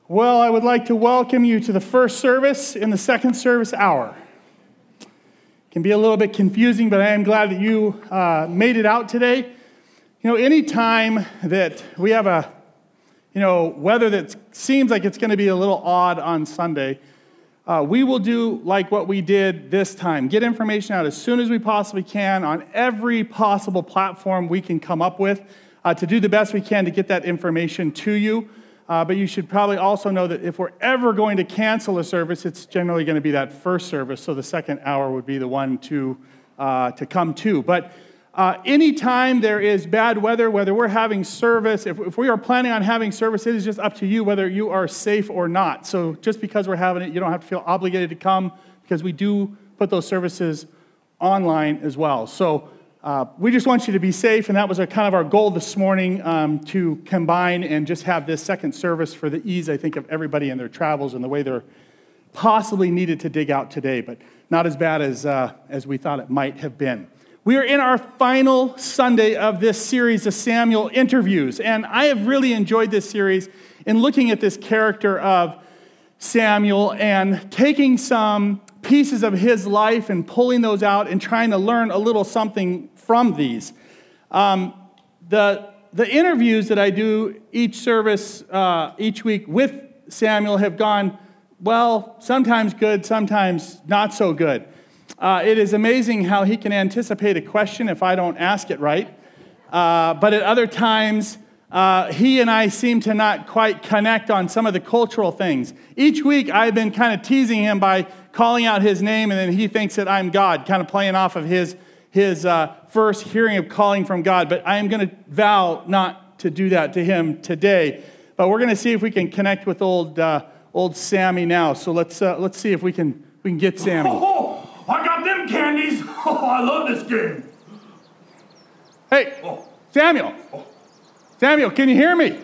Well, I would like to welcome you to the first service in the second service hour. It can be a little bit confusing, but I am glad that you made it out today. You know, any time that we have a, weather that seems like it's going to be a little odd on Sunday, we will do like what we did this time. Get information out as soon as we possibly can on every possible platform we can come up with to do the best we can to get that information to you. But you should probably also know that if we're ever going to cancel a service, it's generally going to be that first service, so the second hour would be the one to come to. But anytime there is bad weather, whether we're having service, if we are planning on having service, it is just up to you whether you are safe or not. So just because we're having it, you don't have to feel obligated to come, because we do put those services online as well. So we just want you to be safe, and that was kind of our goal this morning, to combine and just have this second service for the ease, I think, of everybody in their travels and the way they're possibly needed to dig out today, but not as bad as we thought it might have been. We are in our final Sunday of this series of Samuel interviews, and I have really enjoyed this series in looking at this character of Samuel and taking some pieces of his life and pulling those out and trying to learn a little something from these. The interviews that I do each service, each week with Samuel have gone, well, sometimes good, sometimes not so good. It is amazing how he can anticipate a question if I don't ask it right. But at other times, he and I seem to not quite connect on some of the cultural things. Each week, I've been kind of teasing him by calling out his name, and then he thinks that I'm God, kind of playing off of his first hearing of calling from God. But I am going to vow not to do that to him today. But we're going to see if we can connect with old Sammy now. So let's see if we can get Sammy. Oh, I got them candies. Oh, I love this game. Hey, Samuel. Samuel, can you hear me?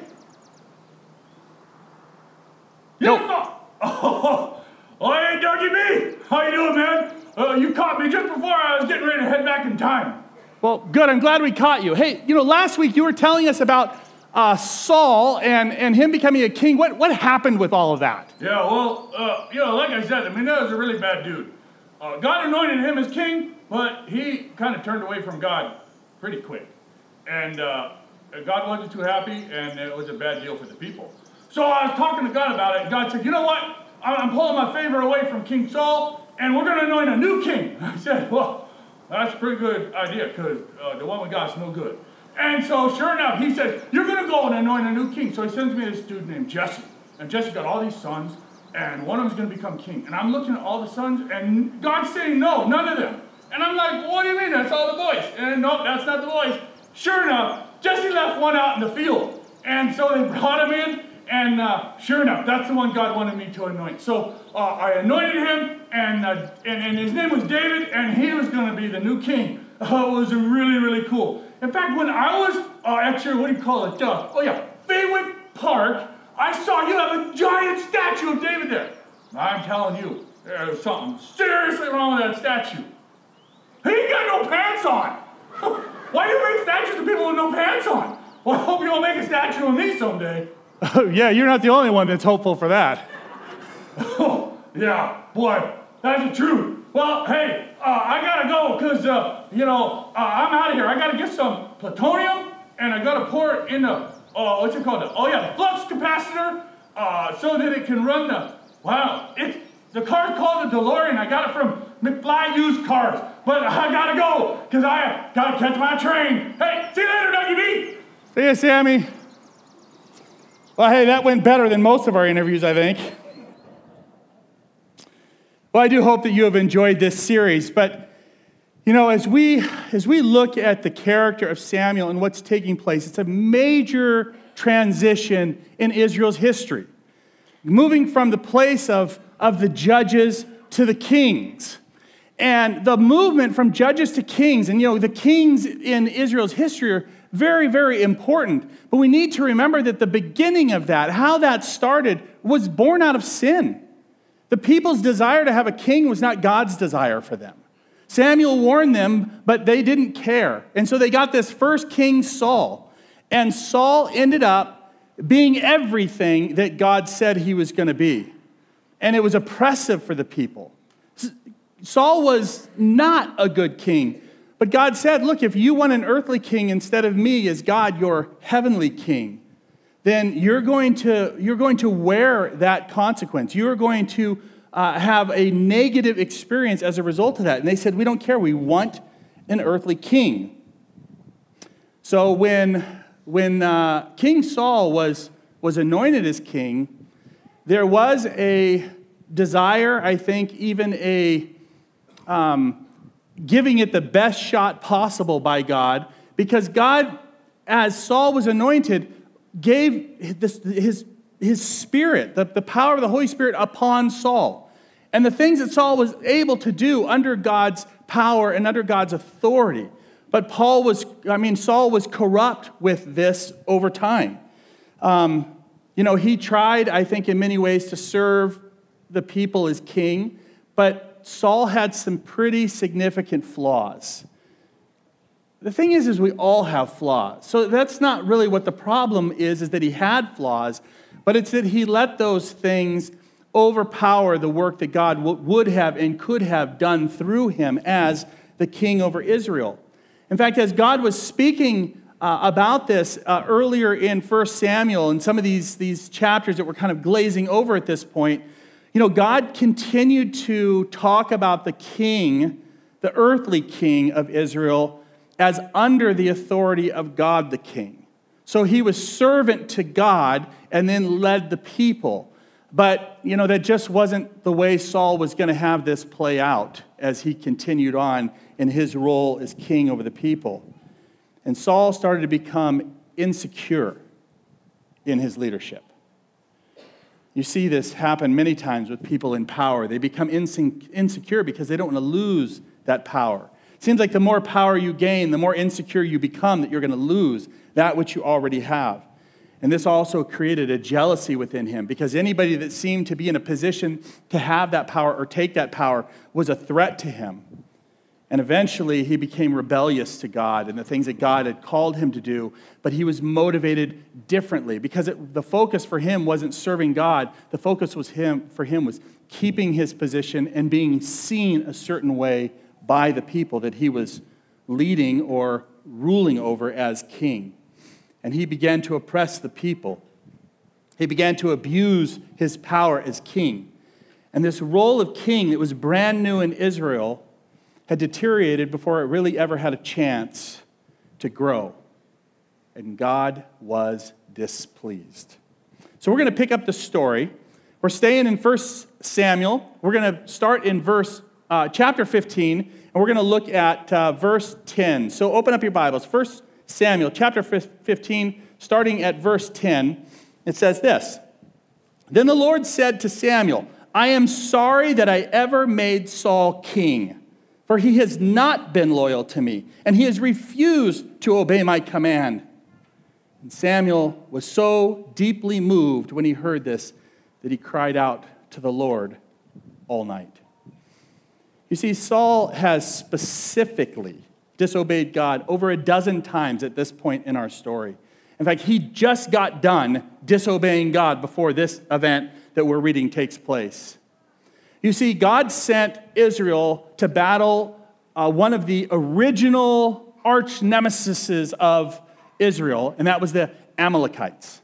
No. Oh, hey, Dougie B. How you doing, man? You caught me just before I was getting ready to head back in time. Well, good. I'm glad we caught you. Hey, last week you were telling us about Saul and him becoming a king. What happened with all of that? Yeah, well, like I said, that was a really bad dude. God anointed him as king, but he kind of turned away from God pretty quick. And God wasn't too happy, and it was a bad deal for the people. So I was talking to God about it, and God said, you know what? I'm pulling my favor away from King Saul, and we're going to anoint a new king. I said, well, that's a pretty good idea, because the one we got is no good. And so sure enough, he says, you're going to go and anoint a new king. So he sends me this dude named Jesse. And Jesse got all these sons, and one of them's going to become king. And I'm looking at all the sons, and God's saying, no, none of them. And I'm like, what do you mean? That's all the boys. And no, that's not the boys. Sure enough, Jesse left one out in the field. And so they brought him in, and sure enough, that's the one God wanted me to anoint. So I anointed him, and his name was David, and he was going to be the new king. It was really, really cool. In fact, when I was at your, Faywick Park, I saw you have a giant statue of David there. I'm telling you, there's something seriously wrong with that statue. He ain't got no pants on. Why do you make statues of people with no pants on? Well, I hope you don't make a statue of me someday. Oh, yeah, you're not the only one that's hopeful for that. Oh, yeah, boy, that's the truth. Well, hey, I gotta go, because, I'm out of here. I gotta get some plutonium, and I gotta pour it in the, the flux capacitor, so that it can run the car's called the DeLorean. I got it from McFly Used Cars. But I gotta go, because I gotta catch my train. Hey, see you later, Dougie B. See you, Sammy. Well, hey, that went better than most of our interviews, I think. Well, I do hope that you have enjoyed this series. But, as we look at the character of Samuel and what's taking place, it's a major transition in Israel's history. Moving from the place of the judges to the kings. And the movement from judges to kings, and the kings in Israel's history are very, very important. But we need to remember that the beginning of that, how that started, was born out of sin. The people's desire to have a king was not God's desire for them. Samuel warned them, but they didn't care. And so they got this first king, Saul. And Saul ended up being everything that God said he was going to be. And it was oppressive for the people. Saul was not a good king. But God said, look, if you want an earthly king instead of me as God, your heavenly king, then you're going to wear that consequence. You're going to have a negative experience as a result of that. And they said, we don't care. We want an earthly king. So when King Saul was anointed as king, there was a desire, I think, even a giving it the best shot possible by God, because God, as Saul was anointed, gave his spirit, the power of the Holy Spirit upon Saul. And the things that Saul was able to do under God's power and under God's authority. But Saul was corrupt with this over time. He tried, I think, in many ways to serve the people as king, but Saul had some pretty significant flaws. The thing is we all have flaws. So that's not really what the problem is that he had flaws, but it's that he let those things overpower the work that God would have and could have done through him as the king over Israel. In fact, as God was speaking about this earlier in 1 Samuel and some of these chapters that we're kind of glazing over at this point, God continued to talk about the king, the earthly king of Israel, as under the authority of God the king. So he was servant to God and then led the people. But, that just wasn't the way Saul was going to have this play out as he continued on in his role as king over the people. And Saul started to become insecure in his leadership. You see this happen many times with people in power. They become insecure because they don't want to lose that power. It seems like the more power you gain, the more insecure you become that you're going to lose that which you already have. And this also created a jealousy within him, because anybody that seemed to be in a position to have that power or take that power was a threat to him. And eventually he became rebellious to God and the things that God had called him to do, but he was motivated differently because the focus for him wasn't serving God. The focus was keeping his position and being seen a certain way by the people that he was leading or ruling over as king. And he began to oppress the people. He began to abuse his power as king. And this role of king that was brand new in Israel had deteriorated before it really ever had a chance to grow. And God was displeased. So we're going to pick up the story. We're staying in 1 Samuel. We're going to start in chapter 15, and we're going to look at verse 10. So open up your Bibles. 1 Samuel chapter 15, starting at verse 10. It says this: Then the Lord said to Samuel, I am sorry that I ever made Saul king, for he has not been loyal to me, and he has refused to obey my command. And Samuel was so deeply moved when he heard this that he cried out to the Lord all night. You see, Saul has specifically disobeyed God over a dozen times at this point in our story. In fact, he just got done disobeying God before this event that we're reading takes place. You see, God sent Israel to battle one of the original arch nemesises of Israel, and that was the Amalekites.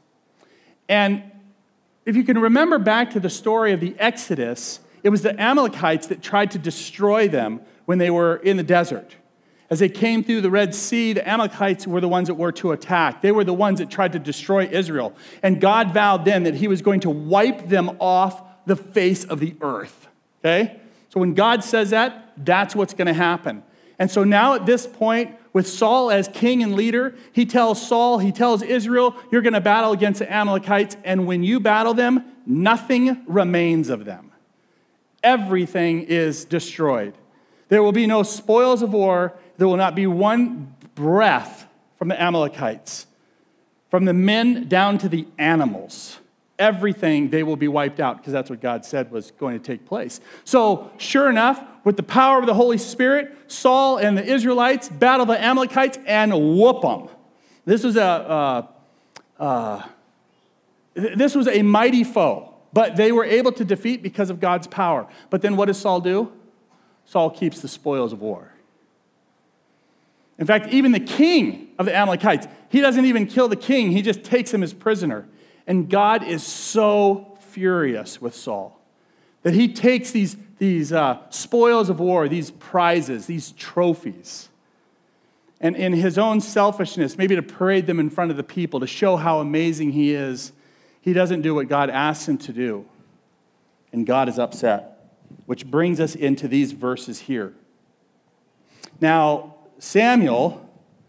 And if you can remember back to the story of the Exodus, it was the Amalekites that tried to destroy them when they were in the desert. As they came through the Red Sea, the Amalekites were the ones that were to attack. They were the ones that tried to destroy Israel. And God vowed then that he was going to wipe them off the face of the earth. Okay? So when God says that, that's what's going to happen. And so now at this point, with Saul as king and leader, he tells Israel, you're going to battle against the Amalekites, and when you battle them, nothing remains of them. Everything is destroyed. There will be no spoils of war. There will not be one breath from the Amalekites. From the men down to the animals. Everything, they will be wiped out, because that's what God said was going to take place. So, sure enough, with the power of the Holy Spirit, Saul and the Israelites battle the Amalekites and whoop them. This was This was a mighty foe, but they were able to defeat because of God's power. But then what does Saul do? Saul keeps the spoils of war. In fact, even the king of the Amalekites, he doesn't even kill the king. He just takes him as prisoner. And God is so furious with Saul that he takes these spoils of war, these prizes, these trophies, and in his own selfishness, maybe to parade them in front of the people, to show how amazing he is, he doesn't do what God asks him to do. And God is upset, which brings us into these verses here. Now, Samuel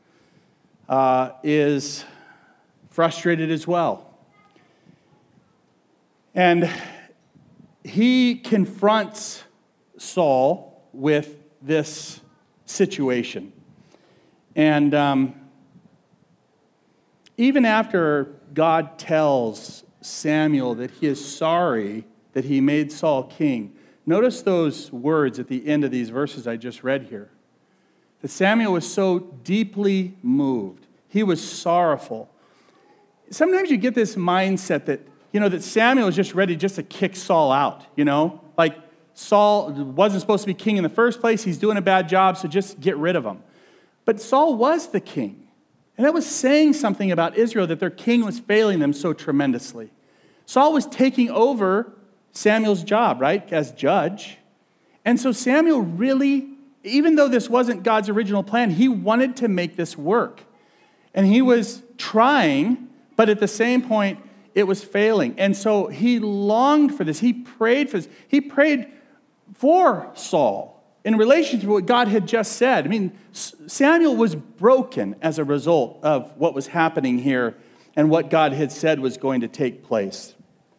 is frustrated as well. And he confronts Saul with this situation. And even after God tells Samuel that he is sorry that he made Saul king, notice those words at the end of these verses I just read here. That Samuel was so deeply moved. He was sorrowful. Sometimes you get this mindset that, that Samuel is just ready just to kick Saul out, Like Saul wasn't supposed to be king in the first place. He's doing a bad job, so just get rid of him. But Saul was the king. And that was saying something about Israel, that their king was failing them so tremendously. Saul was taking over Samuel's job, right, as judge. And so Samuel really, even though this wasn't God's original plan, he wanted to make this work. And he was trying, but at the same point, it was failing. And so he longed for this. He prayed for this. He prayed for Saul in relation to what God had just said. I mean, Samuel was broken as a result of what was happening here and what God had said was going to take place.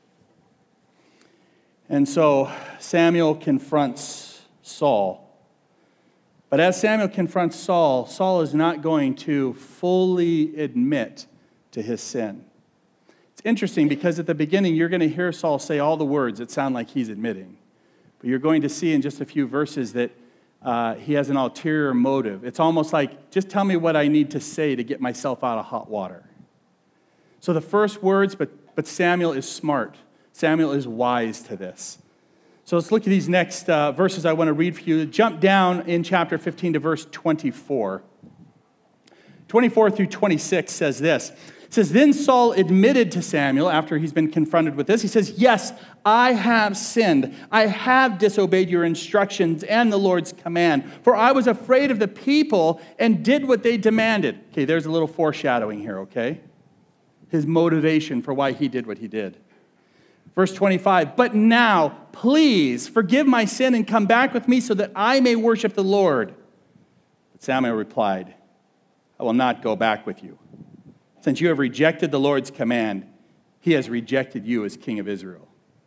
And so Samuel confronts Saul. But as Samuel confronts Saul, Saul is not going to fully admit to his sin. It's interesting because at the beginning, you're going to hear Saul say all the words that sound like he's admitting. But you're going to see in just a few verses that he has an ulterior motive. It's almost like, just tell me what I need to say to get myself out of hot water. So the first words, but Samuel is smart. Samuel is wise to this. So let's look at these next verses I want to read for you. Jump down in chapter 15 to verse 24. 24 through 26 says this. It says, then Saul admitted to Samuel after he's been confronted with this. He says, yes, I have sinned. I have disobeyed your instructions and the Lord's command, for I was afraid of the people and did what they demanded. Okay, there's a little foreshadowing here, okay? His motivation for why he did what he did. Verse 25, but now, please forgive my sin and come back with me so that I may worship the Lord. But Samuel replied, I will not go back with you. Since you have rejected the Lord's command, he has rejected you as king of Israel.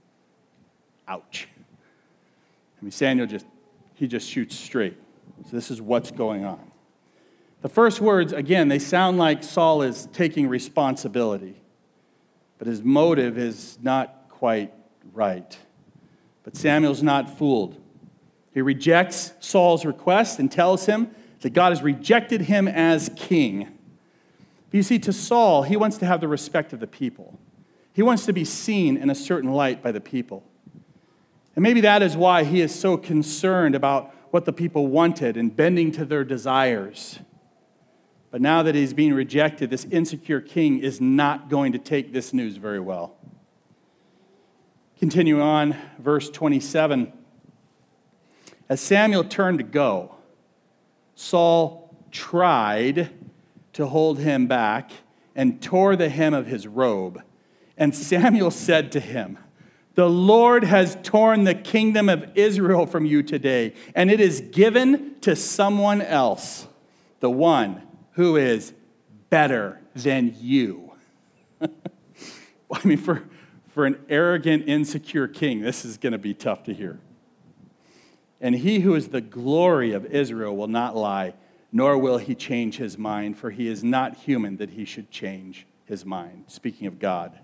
Ouch. I mean, Samuel just shoots straight. So this is what's going on. The first words, again, they sound like Saul is taking responsibility, but his motive is not quite right. But Samuel's not fooled. He rejects Saul's request and tells him that God has rejected him as king. But you see, to Saul, he wants to have the respect of the people. He wants to be seen in a certain light by the people. And maybe that is why he is so concerned about what the people wanted and bending to their desires. But now that he's being rejected, this insecure king is not going to take this news very well. Continue on, verse 27. As Samuel turned to go, Saul tried to hold him back and tore the hem of his robe. And Samuel said to him, the Lord has torn the kingdom of Israel from you today, and it is given to someone else, the one who is better than you. I mean, for an arrogant, insecure king, this is going to be tough to hear. And he who is the glory of Israel will not lie, nor will he change his mind, for he is not human that he should change his mind. Speaking of God.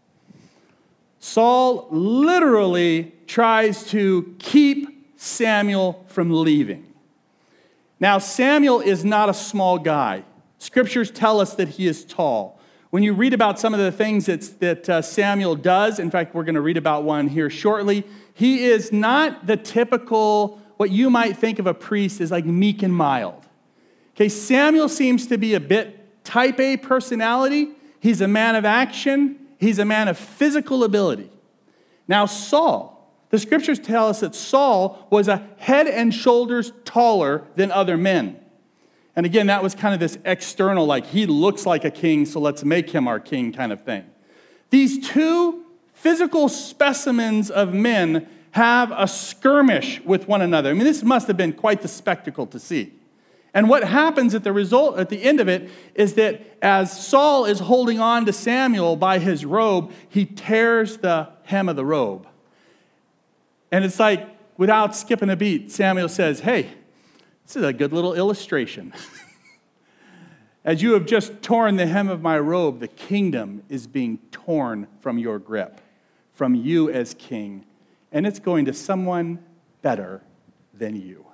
Saul literally tries to keep Samuel from leaving. Now, Samuel is not a small guy. Scriptures tell us that he is tall. When you read about some of the things that Samuel does, in fact, we're going to read about one here shortly, he is not the typical, what you might think of a priest as like meek and mild. Okay, Samuel seems to be a bit type A personality. He's a man of action. He's a man of physical ability. Now, Saul, the scriptures tell us that Saul was a head and shoulders taller than other men. And again, that was kind of this external, like he looks like a king, so let's make him our king kind of thing. These two physical specimens of men have a skirmish with one another. I mean, this must have been quite the spectacle to see. And what happens at the end of it is that as Saul is holding on to Samuel by his robe, he tears the hem of the robe. And it's like, without skipping a beat, Samuel says, hey, this is a good little illustration. As you have just torn the hem of my robe, the kingdom is being torn from your grip, from you as king, and it's going to someone better than you.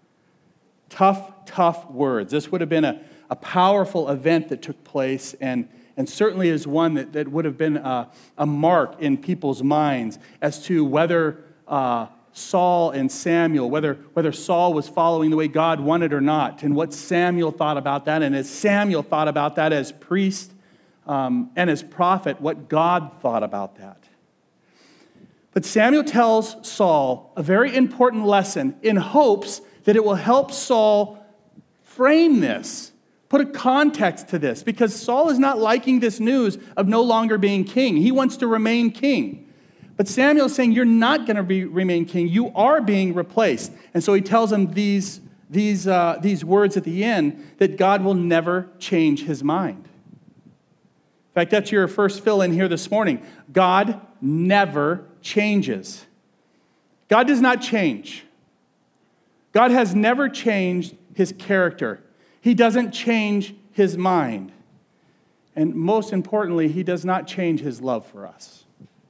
Tough words. This would have been a powerful event that took place, and certainly is one that would have been a mark in people's minds as to whether Saul and Samuel, whether Saul was following the way God wanted or not, and what Samuel thought about that, and as Samuel thought about that as priest and as prophet, what God thought about that. But Samuel tells Saul a very important lesson in hopes that it will help Saul frame this, put a context to this, because Saul is not liking this news of no longer being king. He wants to remain king. But Samuel is saying, you're not going to remain king. You are being replaced. And so he tells him these words at the end, that God will never change his mind. In fact, that's your first fill in here this morning. God never changes. God does not change. God has never changed his character. He doesn't change his mind. And most importantly, he does not change his love for us.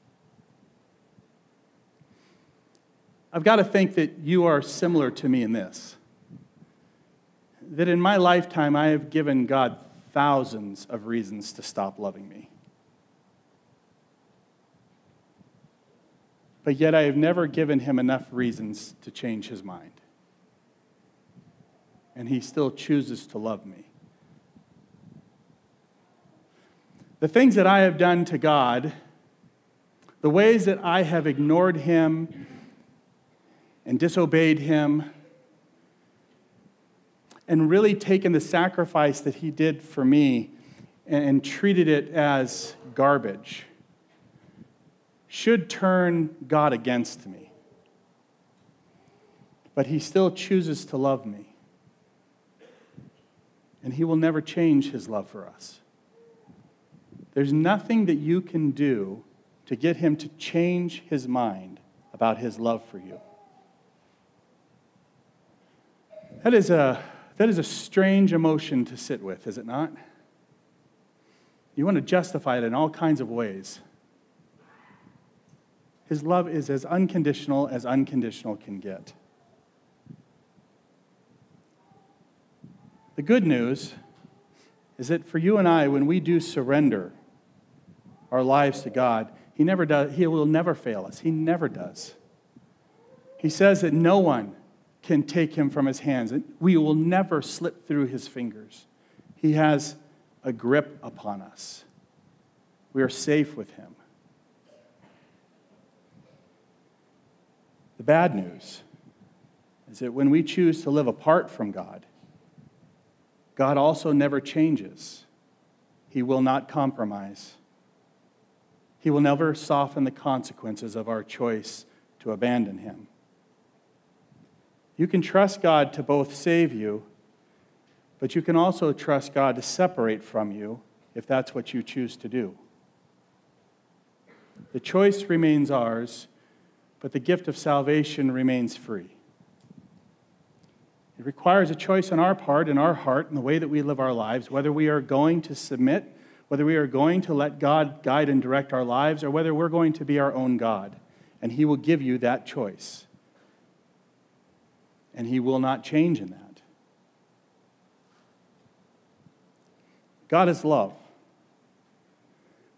I've got to think that you are similar to me in this. That in my lifetime, I have given God thousands of reasons to stop loving me. But yet I have never given him enough reasons to change his mind. And he still chooses to love me. The things that I have done to God, the ways that I have ignored him and disobeyed him, and really taken the sacrifice that he did for me and treated it as garbage, should turn God against me. But he still chooses to love me. And he will never change his love for us. There's nothing that you can do to get him to change his mind about his love for you. That is a strange emotion to sit with, is it not? You want to justify it in all kinds of ways. His love is as unconditional can get. The good news is that for you and I, when we do surrender our lives to God, he will never fail us. He never does. He says that no one can take him from his hands. We will never slip through his fingers. He has a grip upon us. We are safe with him. The bad news is that when we choose to live apart from God, God also never changes. He will not compromise. He will never soften the consequences of our choice to abandon him. You can trust God to both save you, but you can also trust God to separate from you if that's what you choose to do. The choice remains ours, but the gift of salvation remains free. It requires a choice on our part, in our heart, in the way that we live our lives, whether we are going to submit, whether we are going to let God guide and direct our lives, or whether we're going to be our own God. And he will give you that choice. And he will not change in that. God is love.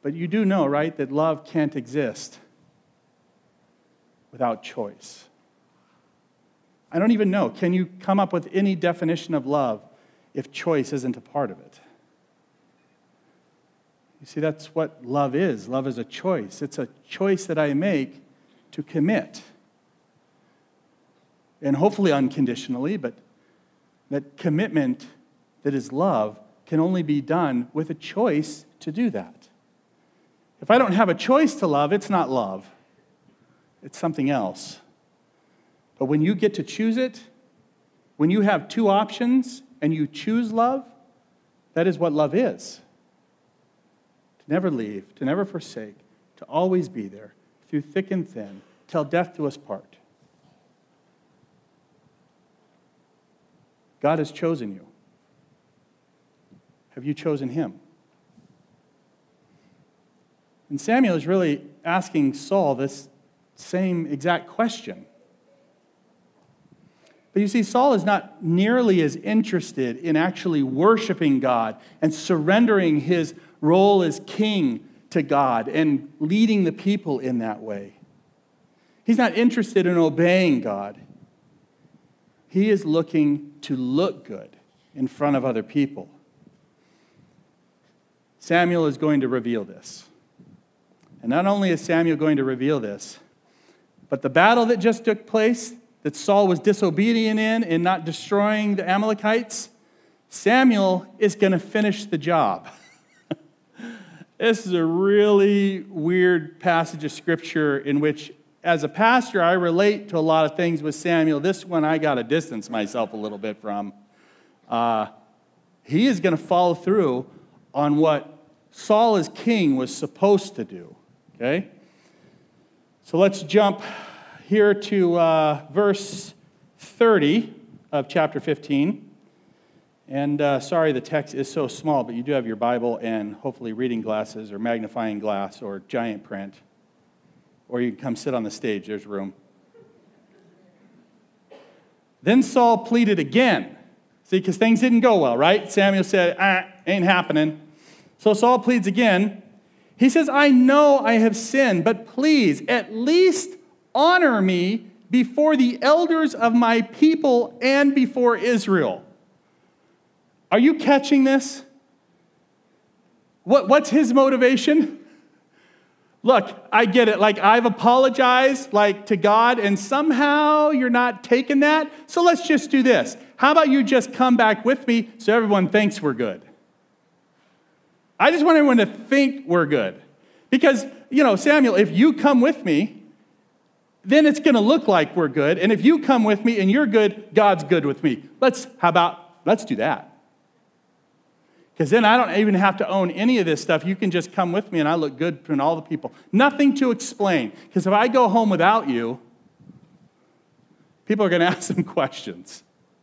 But you do know, right, that love can't exist without choice. I don't even know. Can you come up with any definition of love if choice isn't a part of it? You see, that's what love is. Love is a choice. It's a choice that I make to commit. And hopefully unconditionally, but that commitment that is love can only be done with a choice to do that. If I don't have a choice to love, it's not love. It's something else. But when you get to choose it, when you have two options and you choose love, that is what love is. To never leave, to never forsake, to always be there, through thick and thin, till death do us part. God has chosen you. Have you chosen him? And Samuel is really asking Saul this same exact question. But you see, Saul is not nearly as interested in actually worshiping God and surrendering his role as king to God and leading the people in that way. He's not interested in obeying God. He is looking to look good in front of other people. Samuel is going to reveal this. And not only is Samuel going to reveal this, but the battle that just took place, that Saul was disobedient in not destroying the Amalekites, Samuel is going to finish the job. This is a really weird passage of Scripture in which, as a pastor, I relate to a lot of things with Samuel. This one I got to distance myself a little bit from. He is going to follow through on what Saul as king was supposed to do. Okay? So let's jump here to verse 30 of chapter 15. And sorry the text is so small, but you do have your Bible and hopefully reading glasses or magnifying glass or giant print. Or you can come sit on the stage, there's room. Then Saul pleaded again. See, because things didn't go well, right? Samuel said, ain't happening. So Saul pleads again. He says, I know I have sinned, but please, at least honor me before the elders of my people and before Israel. Are you catching this? What's his motivation? Look, I get it. Like, I've apologized, to God, and somehow you're not taking that. So let's just do this. How about you just come back with me so everyone thinks we're good? I just want everyone to think we're good. Because, Samuel, if you come with me, then it's going to look like we're good. And if you come with me and you're good, God's good with me. Let's do that. Because then I don't even have to own any of this stuff. You can just come with me and I look good between all the people. Nothing to explain. Because if I go home without you, people are going to ask some questions.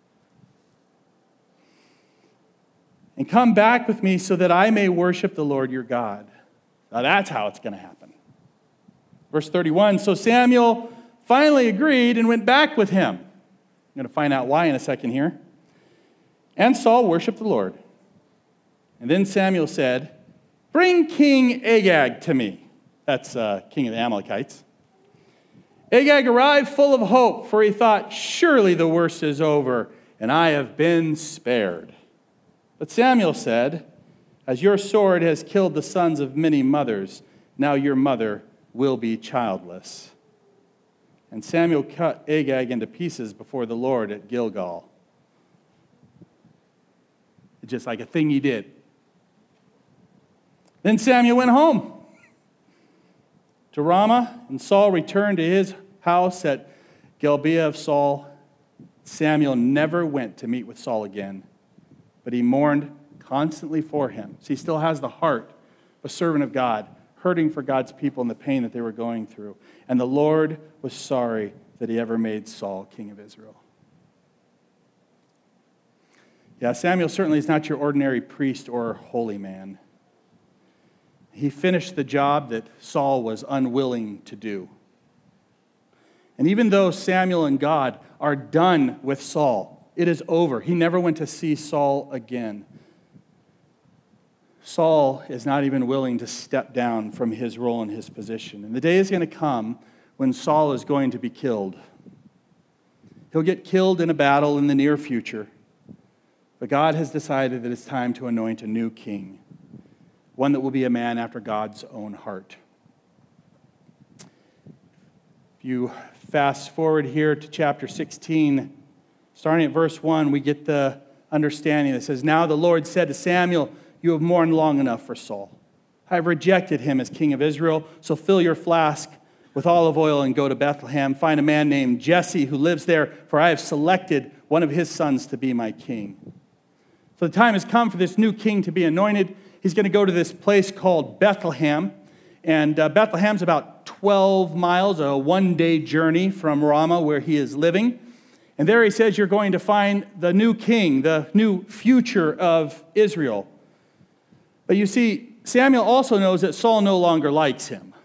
And come back with me so that I may worship the Lord your God. Now that's how it's going to happen. Verse 31, so Samuel finally agreed and went back with him. I'm going to find out why in a second here. And Saul worshiped the Lord. And then Samuel said, bring King Agag to me. That's king of the Amalekites. Agag arrived full of hope, for he thought, surely the worst is over, and I have been spared. But Samuel said, as your sword has killed the sons of many mothers, now your mother will be childless. And Samuel cut Agag into pieces before the Lord at Gilgal. It's just like a thing he did. Then Samuel went home to Ramah, and Saul returned to his house at Gibeah of Saul. Samuel never went to meet with Saul again, but he mourned constantly for him. So he still has the heart of a servant of God, hurting for God's people and the pain that they were going through. And the Lord was sorry that he ever made Saul king of Israel. Yeah, Samuel certainly is not your ordinary priest or holy man. He finished the job that Saul was unwilling to do. And even though Samuel and God are done with Saul, it is over. He never went to see Saul again. Saul is not even willing to step down from his role and his position. And the day is going to come when Saul is going to be killed. He'll get killed in a battle in the near future. But God has decided that it's time to anoint a new king, one that will be a man after God's own heart. If you fast forward here to chapter 16, starting at verse 1, we get the understanding that says, "Now the Lord said to Samuel, you have mourned long enough for Saul. I have rejected him as king of Israel, so fill your flask with olive oil and go to Bethlehem. Find a man named Jesse who lives there, for I have selected one of his sons to be my king." So the time has come for this new king to be anointed. He's going to go to this place called Bethlehem. And Bethlehem's about 12 miles, a one-day journey from Ramah where he is living. And there he says you're going to find the new king, the new future of Israel. But you see, Samuel also knows that Saul no longer likes him.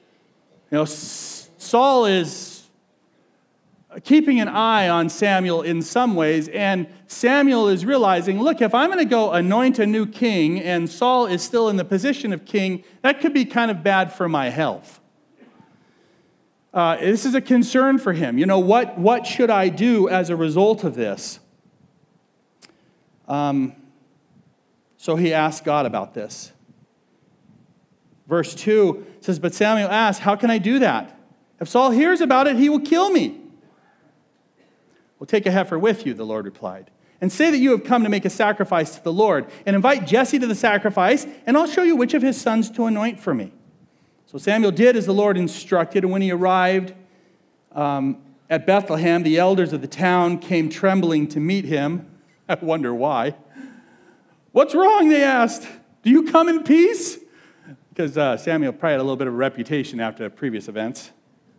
Saul is keeping an eye on Samuel in some ways, and Samuel is realizing, look, if I'm going to go anoint a new king and Saul is still in the position of king, that could be kind of bad for my health. This is a concern for him. What should I do as a result of this? So he asked God about this. Verse 2 says, "But Samuel asked, 'How can I do that? If Saul hears about it, he will kill me.' 'Well, take a heifer with you,' the Lord replied, 'and say that you have come to make a sacrifice to the Lord, and invite Jesse to the sacrifice, and I'll show you which of his sons to anoint for me.' So Samuel did as the Lord instructed, and when he arrived at Bethlehem, the elders of the town came trembling to meet him. I wonder why. 'What's wrong?' they asked. 'Do you come in peace?' Because Samuel probably had a little bit of a reputation after previous events.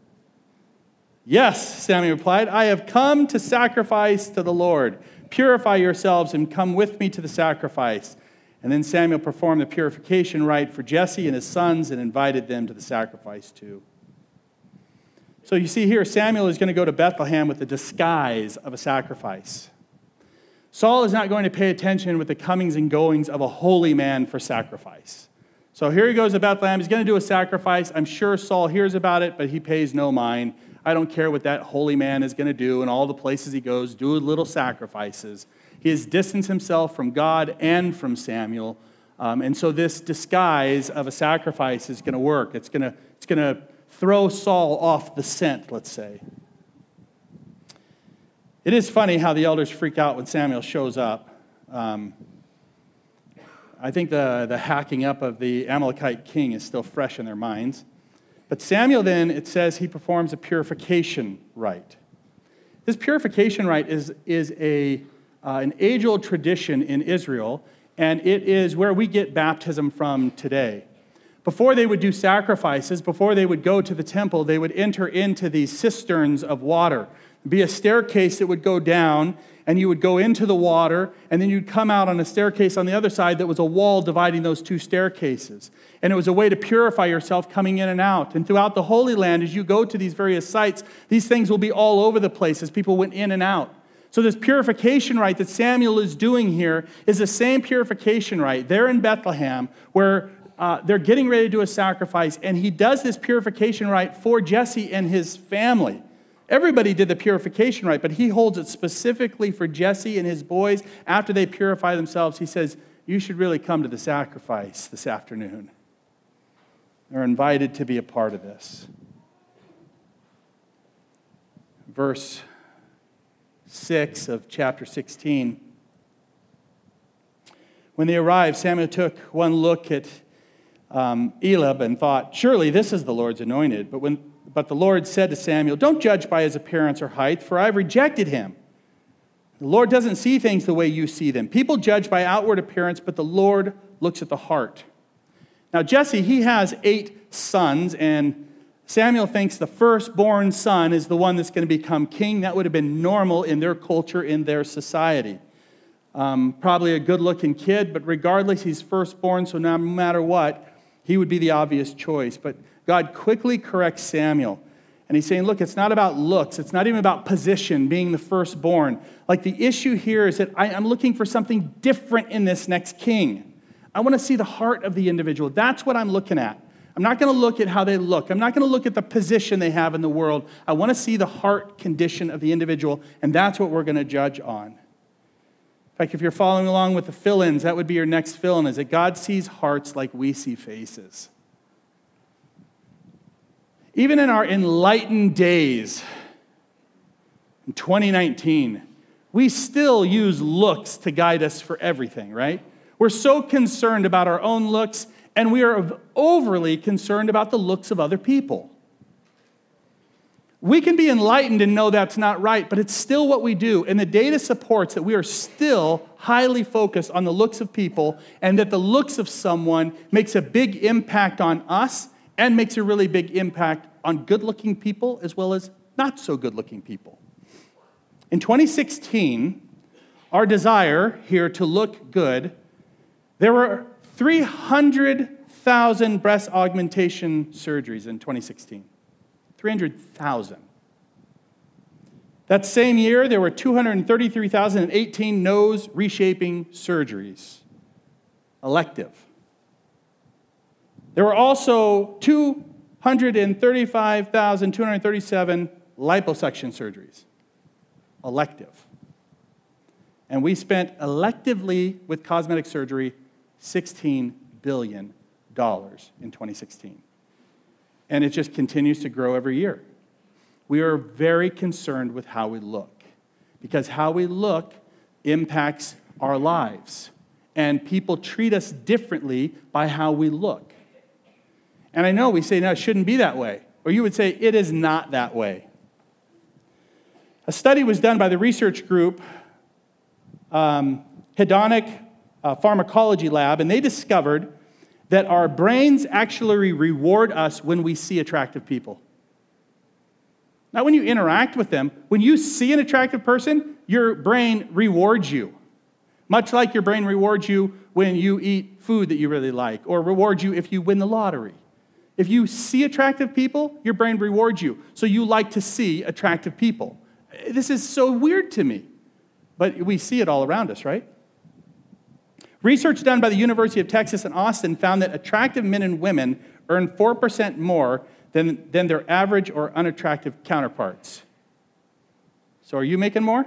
'Yes,' Samuel replied, 'I have come to sacrifice to the Lord. Purify yourselves and come with me to the sacrifice.' And then Samuel performed the purification rite for Jesse and his sons and invited them to the sacrifice too. So you see here, Samuel is going to go to Bethlehem with the disguise of a sacrifice. Saul is not going to pay attention with the comings and goings of a holy man for sacrifice. So here he goes to Bethlehem. He's going to do a sacrifice. I'm sure Saul hears about it, but he pays no mind. I don't care what that holy man is going to do in all the places he goes, do little sacrifices. He has distanced himself from God and from Samuel. And so this disguise of a sacrifice is going to work. It's going to throw Saul off the scent, let's say. It is funny how the elders freak out when Samuel shows up. I think the hacking up of the Amalekite king is still fresh in their minds. But Samuel then, it says he performs a purification rite. This purification rite is an age-old tradition in Israel, and it is where we get baptism from today. Before they would do sacrifices, before they would go to the temple, they would enter into these cisterns of water. There'd be a staircase that would go down, and you would go into the water, and then you'd come out on a staircase on the other side that was a wall dividing those two staircases. And it was a way to purify yourself coming in and out. And throughout the Holy Land, as you go to these various sites, these things will be all over the place as people went in and out. So this purification rite that Samuel is doing here is the same purification rite there in Bethlehem where they're getting ready to do a sacrifice, and he does this purification rite for Jesse and his family. Everybody did the purification rite, but he holds it specifically for Jesse and his boys. After they purify themselves, he says, you should really come to the sacrifice this afternoon. They're invited to be a part of this. Verse 6 of chapter 16. When they arrived, Samuel took one look at Eliab and thought, surely this is the Lord's anointed. But the Lord said to Samuel, don't judge by his appearance or height, for I've rejected him. The Lord doesn't see things the way you see them. People judge by outward appearance, but the Lord looks at the heart. Now Jesse, he has 8 sons, and Samuel thinks the firstborn son is the one that's going to become king. That would have been normal in their culture, in their society. Probably a good-looking kid, but regardless, he's firstborn, so no matter what, he would be the obvious choice. But God quickly corrects Samuel. And he's saying, look, it's not about looks. It's not even about position, being the firstborn. Like the issue here is that I'm looking for something different in this next king. I want to see the heart of the individual. That's what I'm looking at. I'm not going to look at how they look. I'm not going to look at the position they have in the world. I want to see the heart condition of the individual, and that's what we're going to judge on. In fact, if you're following along with the fill-ins, that would be your next fill-in, is that God sees hearts like we see faces. Even in our enlightened days, in 2019, we still use looks to guide us for everything, right? We're so concerned about our own looks, and we are overly concerned about the looks of other people. We can be enlightened and know that's not right, but it's still what we do. And the data supports that we are still highly focused on the looks of people, and that the looks of someone makes a big impact on us and makes a really big impact on good-looking people as well as not so good-looking people. In 2016, our desire here to look good, there were 300,000 breast augmentation surgeries in 2016. 300,000. That same year, there were 233,018 nose reshaping surgeries, elective. There were also 235,237 liposuction surgeries, elective. And we spent electively with cosmetic surgery $16 billion in 2016. And it just continues to grow every year. We are very concerned with how we look, because how we look impacts our lives. And people treat us differently by how we look. And I know we say, no, it shouldn't be that way. Or you would say, it is not that way. A study was done by the research group, Hedonic Pharmacology Lab, and they discovered that our brains actually reward us when we see attractive people. Not when you interact with them. When you see an attractive person, your brain rewards you. Much like your brain rewards you when you eat food that you really like, or rewards you if you win the lottery. If you see attractive people, your brain rewards you. So you like to see attractive people. This is so weird to me. But we see it all around us, right? Research done by the University of Texas in Austin found that attractive men and women earn 4% more than their average or unattractive counterparts. So are you making more?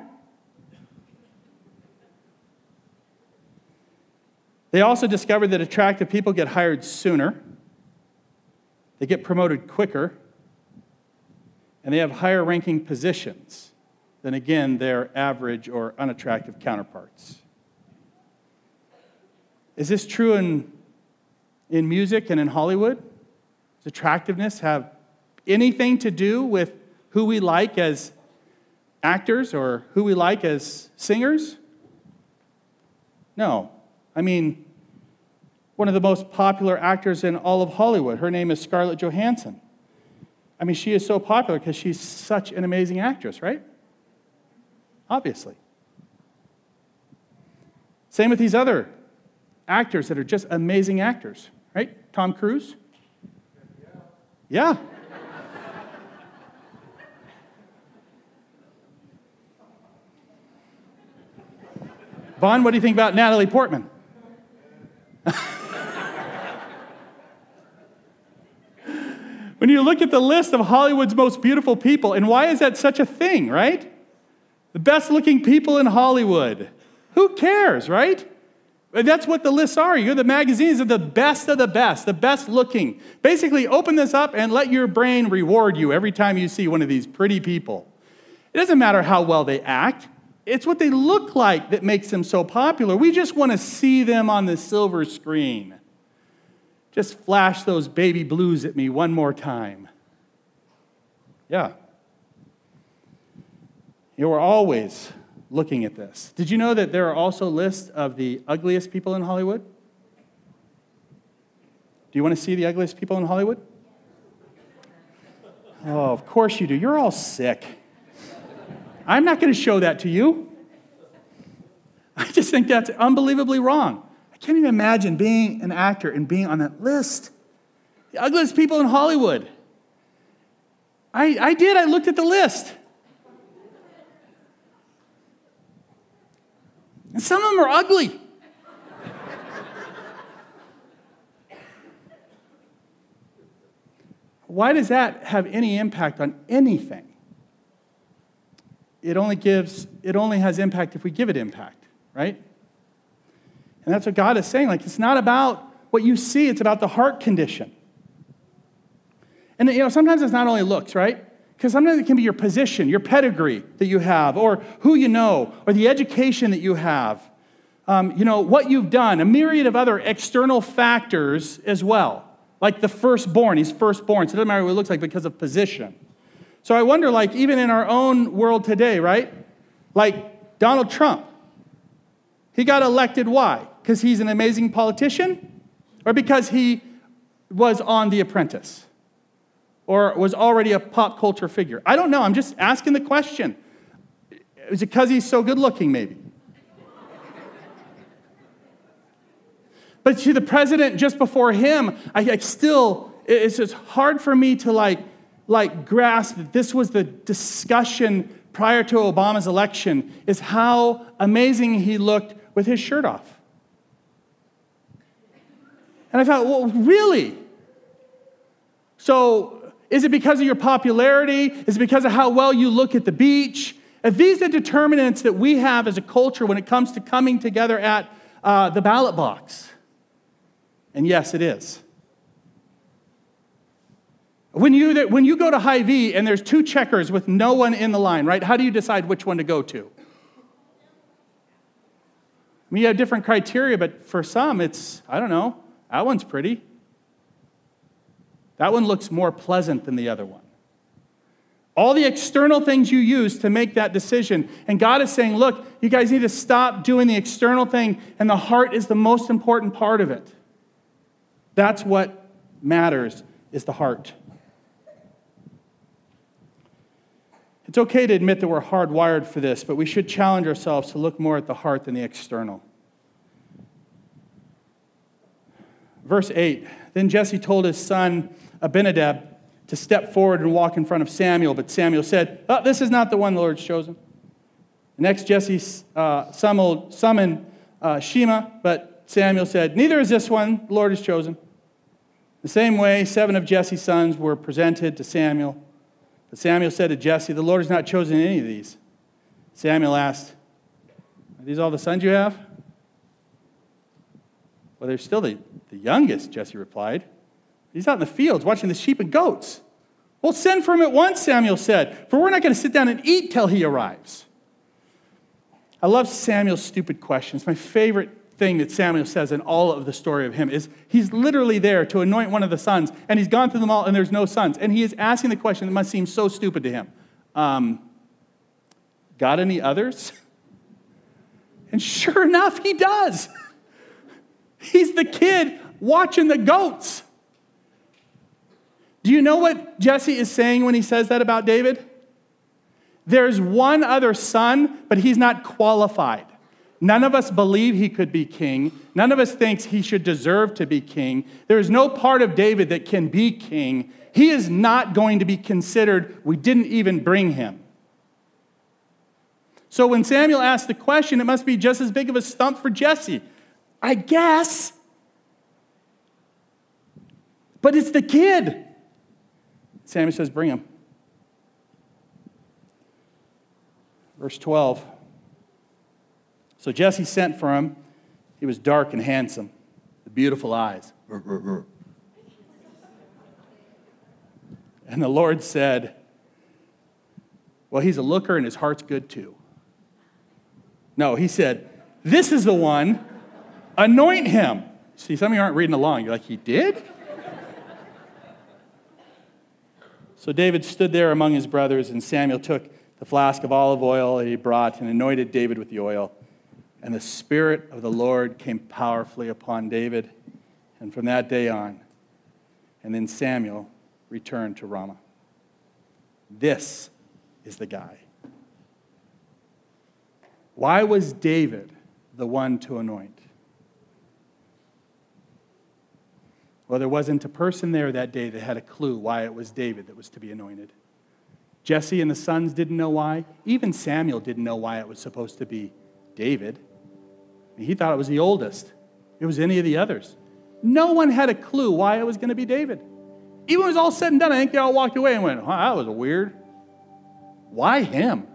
They also discovered that attractive people get hired sooner, they get promoted quicker, and they have higher ranking positions than, again, their average or unattractive counterparts. Is this true in music and in Hollywood? Does attractiveness have anything to do with who we like as actors or who we like as singers? No. I mean, one of the most popular actors in all of Hollywood, her name is Scarlett Johansson. I mean, she is so popular because she's such an amazing actress, right? Obviously. Same with these other actors that are just amazing actors, right? Tom Cruise? Yeah. Vaughn, what do you think about Natalie Portman? When you look at the list of Hollywood's most beautiful people, and why is that such a thing, right? The best looking people in Hollywood. Who cares, right? That's what the lists are. You're the magazines of the best looking. Basically, open this up and let your brain reward you every time you see one of these pretty people. It doesn't matter how well they act. It's what they look like that makes them so popular. We just want to see them on the silver screen. Just flash those baby blues at me one more time. Yeah. We're always looking at this. Did you know that there are also lists of the ugliest people in Hollywood? Do you want to see the ugliest people in Hollywood? Oh, of course you do. You're all sick. I'm not going to show that to you. I just think that's unbelievably wrong. I can't even imagine being an actor and being on that list. The ugliest people in Hollywood. I did. I looked at the list. And some of them are ugly. Why does that have any impact on anything? It only has impact if we give it impact, right? And that's what God is saying. Like, it's not about what you see, it's about the heart condition. And sometimes it's not only looks, right? Because sometimes it can be your position, your pedigree that you have, or who you know, or the education that you have, what you've done, a myriad of other external factors as well. Like the firstborn, he's firstborn, so it doesn't matter what he looks like because of position. So I wonder, like, even in our own world today, right? Like Donald Trump, he got elected, why? Because he's an amazing politician? Or because he was on The Apprentice? Or was already a pop culture figure? I don't know, I'm just asking the question. Is it because he's so good looking, maybe? But to the president just before him, it's just hard for me to like grasp that this was the discussion prior to Obama's election, is how amazing he looked with his shirt off. And I thought, well, really? So is it because of your popularity? Is it because of how well you look at the beach? Are these the determinants that we have as a culture when it comes to coming together at the ballot box? And yes, it is. When you go to Hy-Vee and there's two checkers with no one in the line, right? How do you decide which one to go to? I mean, you have different criteria, but for some, it's, I don't know, that one's pretty. That one looks more pleasant than the other one. All the external things you use to make that decision. And God is saying, look, you guys need to stop doing the external thing, and the heart is the most important part of it. That's what matters, is the heart. It's okay to admit that we're hardwired for this, but we should challenge ourselves to look more at the heart than the external. Verse 8, then Jesse told his son Abinadab to step forward and walk in front of Samuel, but Samuel said, oh, this is not the one the Lord's chosen. Next, Jesse summoned Shema, but Samuel said, neither is this one the Lord has chosen. The same way, 7 of Jesse's sons were presented to Samuel. But Samuel said to Jesse, the Lord has not chosen any of these. Samuel asked, are these all the sons you have? Well, they're still the youngest, Jesse replied. He's out in the fields watching the sheep and goats. Well, send for him at once, Samuel said, for we're not going to sit down and eat till he arrives. I love Samuel's stupid questions. My favorite thing that Samuel says in all of the story of him is he's literally there to anoint one of the sons, and he's gone through them all, and there's no sons. And he is asking the question that must seem so stupid to him. Got any others? And sure enough, he does. He's the kid watching the goats. Do you know what Jesse is saying when he says that about David? There's one other son, but he's not qualified. None of us believe he could be king. None of us thinks he should deserve to be king. There is no part of David that can be king. He is not going to be considered. We didn't even bring him. So when Samuel asked the question, it must be just as big of a stump for Jesse. I guess. But it's the kid. Samuel says, bring him. Verse 12. So Jesse sent for him. He was dark and handsome, with beautiful eyes. And the Lord said, well, he's a looker and his heart's good too. No, he said, this is the one. Anoint him. See, some of you aren't reading along. You're like, he did? So David stood there among his brothers, and Samuel took the flask of olive oil that he brought and anointed David with the oil. And the Spirit of the Lord came powerfully upon David, and from that day on. And then Samuel returned to Ramah. This is the guy. Why was David the one to anoint? Well, there wasn't a person there that day that had a clue why it was David that was to be anointed. Jesse and the sons didn't know why. Even Samuel didn't know why it was supposed to be David. He thought it was the oldest. It was any of the others. No one had a clue why it was going to be David. Even when it was all said and done, I think they all walked away and went, that was weird. Why him?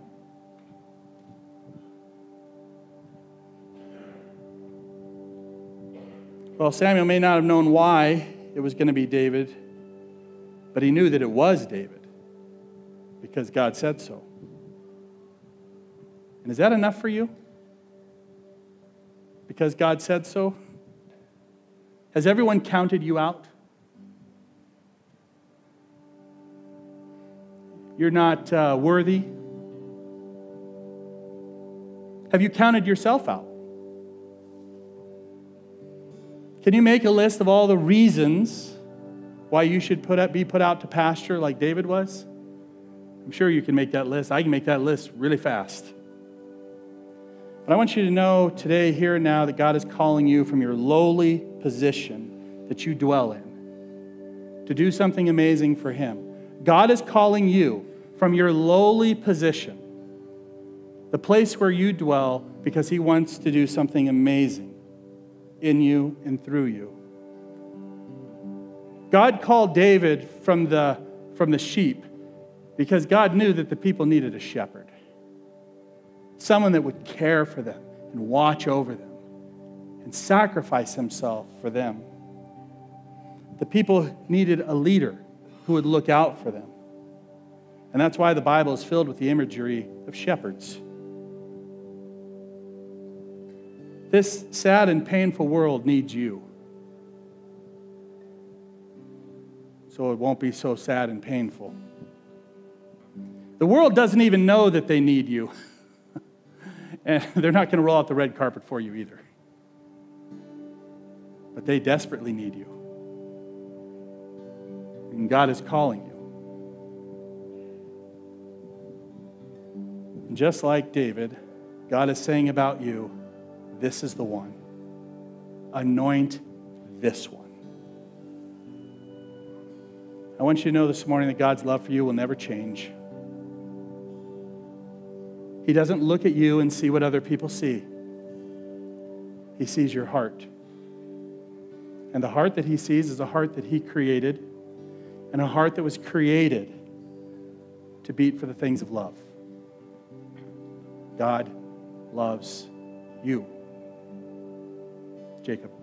Well, Samuel may not have known why it was going to be David, but he knew that it was David because God said so. And is that enough for you? Because God said so? Has everyone counted you out? You're not worthy? Have you counted yourself out? Can you make a list of all the reasons why you should be put out to pasture like David was? I'm sure you can make that list. I can make that list really fast. But I want you to know today, here and now, that God is calling you from your lowly position that you dwell in to do something amazing for Him. God is calling you from your lowly position, the place where you dwell, because He wants to do something amazing in you and through you. God called David from the sheep because God knew that the people needed a shepherd. Someone that would care for them and watch over them and sacrifice himself for them. The people needed a leader who would look out for them. And that's why the Bible is filled with the imagery of shepherds. This sad and painful world needs you. So it won't be so sad and painful. The world doesn't even know that they need you. And they're not going to roll out the red carpet for you either. But they desperately need you. And God is calling you. And just like David, God is saying about you, this is the one. Anoint this one. I want you to know this morning that God's love for you will never change. He doesn't look at you and see what other people see. He sees your heart. And the heart that He sees is a heart that He created, and a heart that was created to beat for the things of love. God loves you. Jacob.